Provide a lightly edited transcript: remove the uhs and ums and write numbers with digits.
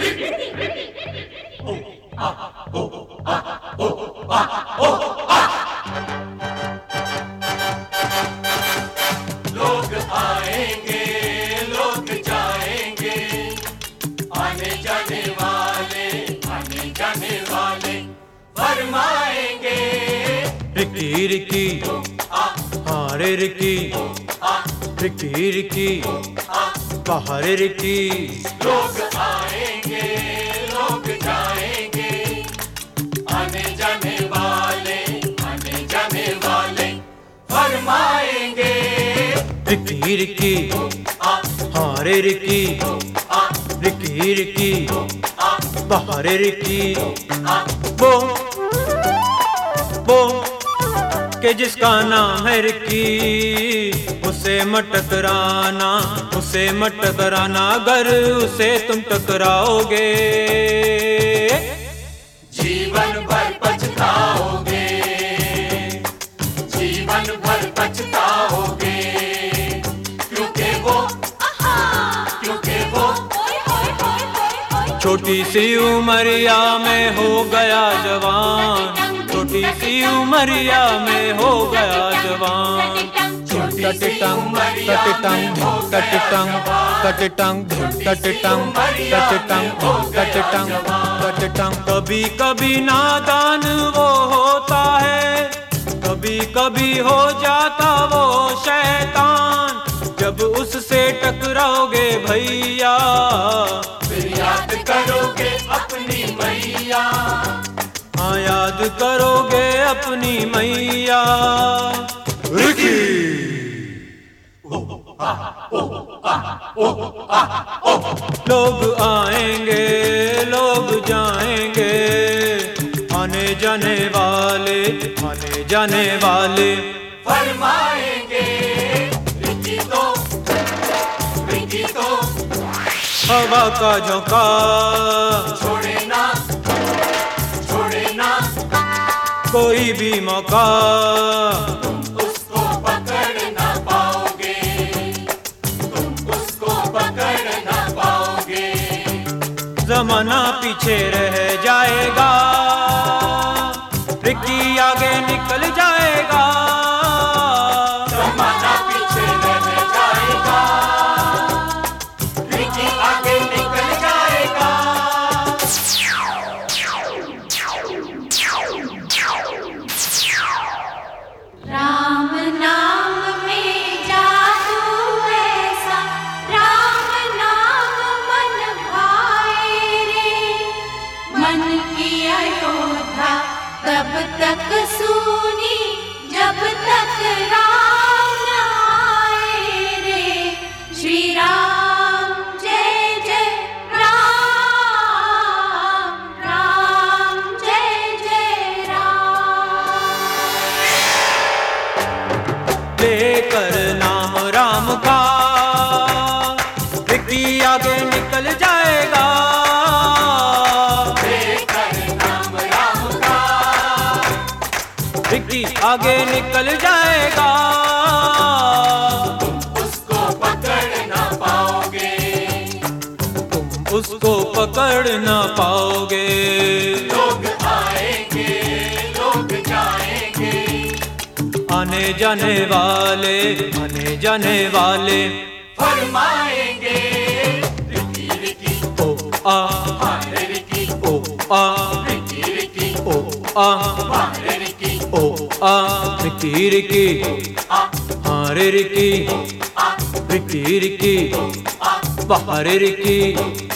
लोग आएंगे लोग जाएंगे, आने जाने वाले फरमाएंगे। रिकी रिकी हारे रिकी, रिकी रिकी बाहर रिकी। लोग आएंगे लोग जाएंगे, आने जाने वाले फरमाएंगे। रिकी रिकी हारे रिकी, रिकी रिकी बाहर रिकी। वो के जिसका नाम है रिकी, उसे मत टकराना, अगर उसे तुम टकराओगे जीवन भर पछताओगे, क्योंकि वो छोटी सी उमरिया में हो गया जवान, छोटी सी उमरिया में हो गया जवान। टटटंग टटटंग टटटंग टटटंग टटटंग टटटंग टटटंग टटटंग। कभी कभी नादान वो होता है, कभी कभी हो जाता वो शैतान। जब उससे टकराओगे भैया, फिर याद करोगे अपनी मैया। हाँ याद करोगे अपनी मैया। रिकी लोग आएंगे लोग जाएंगे, आने जाने वाले फरमाएंगे। रिकी तो हवा का झोंका छोड़े ना कोई भी मौका, उसको पकड़ ना पाओगे, जमाना पीछे रह जाएगा, रिकी आगे निकल जाएगा। जमाना पीछे रह जाएगा, रिकी आगे निकल जाएगा। राम नाम में जादू ऐसा, राम नाम मन भाए रे। मन की अयोध्या तब तक सुनी जब तक राम न आए रे। श्री राम जय जय राम, राम जय जय राम। लेकर नाम राम का रिकी आगे निकल जाएगा। लेकर नाम राम का रिकी आगे निकल जाएगा। उसको पकड़ ना पाओगे, तुम उसको पकड़ ना पाओगे। लोग आएंगे लोग जाएंगे, आने जाने वाले फरमाएंगे। रिकी ओ आ हारे रिकी, ओ आ रिकी ओ आ हारे रिकी, ओ आ रिकी रिकी हारे रिकी, रिकी रिकी बाहर रिकी।